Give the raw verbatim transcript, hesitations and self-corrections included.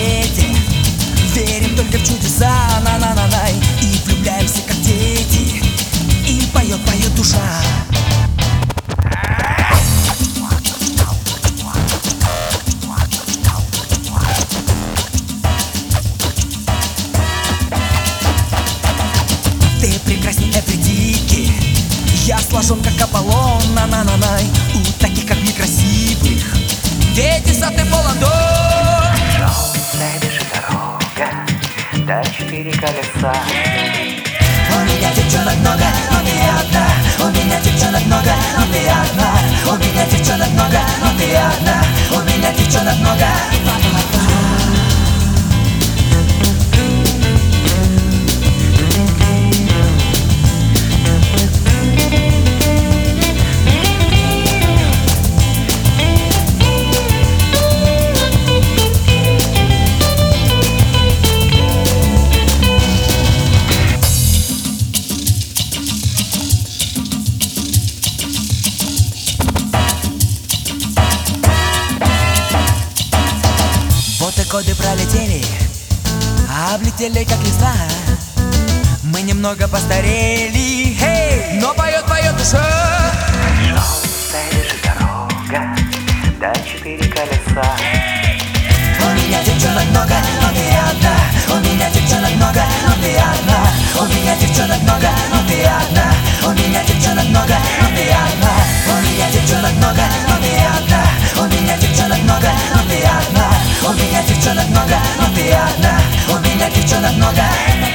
свете. Верим только в чудеса, на-на-на-най. И влюбляемся как дети. И поет, поет душа. Ты прекрасней Эфридики. Я сложен как Аполлон, на-на-на-най. У таких как мне красивых дети сад и полон дом. Желтая бежит дорога, да четыре колеса. У меня девчонок много, но ты одна. У меня девчонок много, но ты одна. У меня девчонок много, но ты одна. У меня девчонок много. Вот и годы пролетели, а облетели как листва. Мы немного постарели, hey! Но поет, поет душа. Желтая бежит дорога, да четыре колеса. У меня девчонок много, но ты одна. У меня девчонок много, но ты одна. У меня девчонок много, но ты одна. У меня девчонок много, но ты одна. У меня девчонок много, но ты одна. У меня девчонок много, но ты одна. У меня девчонок много, но ты одна. У меня девчонок много.